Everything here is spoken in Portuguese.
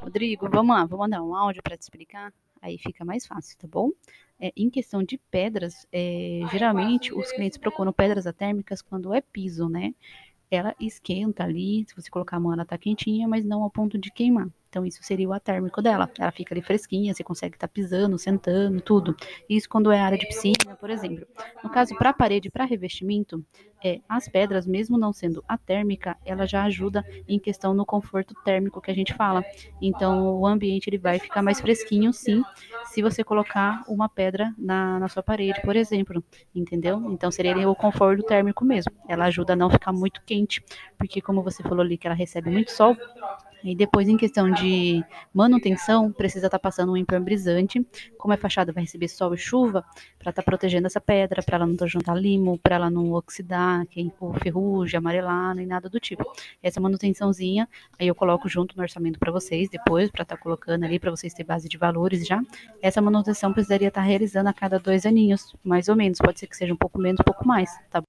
Rodrigo, vamos lá, vou mandar um áudio para te explicar, aí fica mais fácil, tá bom? Em questão de pedras, geralmente os clientes procuram pedras atérmicas quando é piso, né? Ela esquenta ali, se você colocar a mão ela tá quentinha, mas não ao ponto de queimar. Então isso seria o atérmico dela. Ela fica ali fresquinha, você consegue estar pisando, sentando, tudo. Isso quando é área de piscina, por exemplo. No caso, para parede, para revestimento, as pedras, mesmo não sendo a térmica, ela já ajuda em questão no conforto térmico que a gente fala. Então o ambiente ele vai ficar mais fresquinho, sim, se você colocar uma pedra na sua parede, por exemplo, entendeu? Então seria o conforto térmico mesmo. Ela ajuda a não ficar muito quente, porque como você falou ali que ela recebe muito sol, e depois, em questão de manutenção, precisa estar passando um impermeabilizante. Como é fachada, vai receber sol e chuva, para estar protegendo essa pedra, para ela não juntar limo, para ela não oxidar, que é ferrugem, amarelar, nem nada do tipo. Essa manutençãozinha, aí eu coloco junto no orçamento para vocês, depois, para estar colocando ali, para vocês terem base de valores já. Essa manutenção precisaria estar realizando a cada 2 aninhos, mais ou menos. Pode ser que seja um pouco menos, um pouco mais, tá